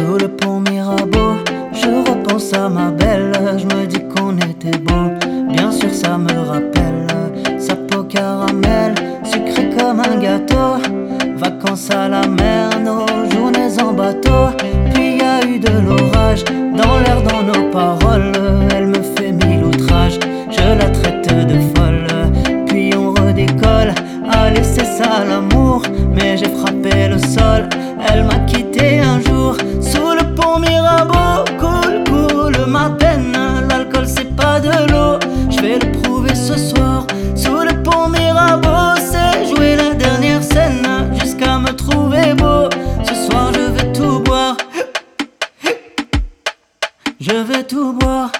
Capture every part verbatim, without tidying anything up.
Sous le pont Mirabeau, je repense à ma belle. Je me dis qu'on était beau, bien sûr ça me rappelle sa peau caramel, sucrée comme un gâteau. Vacances à la mer, nos journées en bateau. Puis y a eu de l'orage, dans l'air, dans nos paroles. Elle me fait mille outrages, je la traite de folle. Puis on redécolle, allez c'est ça l'amour. Mais j'ai frappé le sol, elle m'a quitté un jour. Sous le pont Mirabeau, coule, coule ma peine. L'alcool c'est pas de l'eau, je vais le prouver ce soir. Sous le pont Mirabeau, c'est jouer la dernière scène, jusqu'à me trouver beau. Ce soir je vais tout boire, je vais tout boire.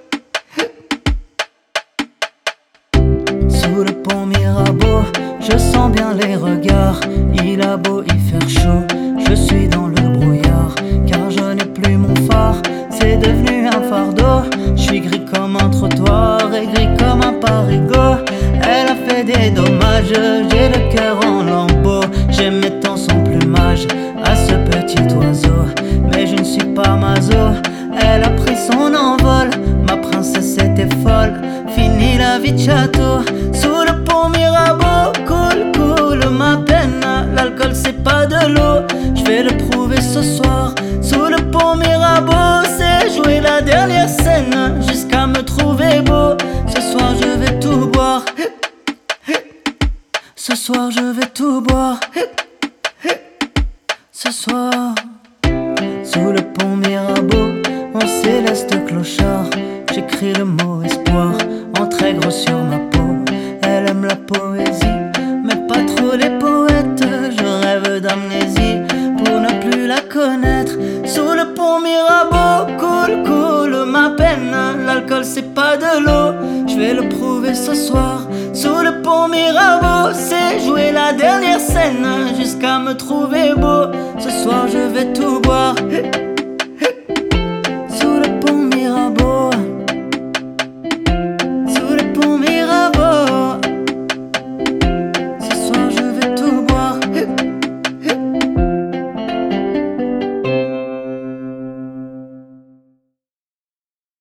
Sous le pont Mirabeau, je sens bien les regards. Il a beau y faire chaud, je suis dans le brouillard. Car je n'ai plus mon phare, c'est devenu un fardeau. Je suis gris comme un trottoir et gris comme un parigot. Elle a fait des dommages, j'ai le cœur en lambeaux. J'aimais tant son plumage, à ce petit oiseau. Mais je ne suis pas maso, elle a pris son envol. Ma princesse était folle, fini la vie de château. Sous le pont Mirabeau, coule, coule ma peine. L'alcool c'est pas de l'eau, je vais le prouver ce soir. Sous le pont Mirabeau, c'est jouer la dernière scène, jusqu'à me trouver beau. Ce soir je vais tout boire, ce soir je vais tout boire. Ce soir, sous le pont Mirabeau, en céleste clochard, j'écris le mot espoir en très gros sur ma peau. Elle aime la poésie, mais pas trop les poètes. Je rêve d'amnésie pour ne plus la connaître. Sous le pont Mirabeau, coule, coule ma peine. L'alcool c'est pas de l'eau, je vais le prouver ce soir. Sous le pont Mirabeau, c'est jouer la dernière scène, jusqu'à me trouver beau. Ce soir je vais tout boire,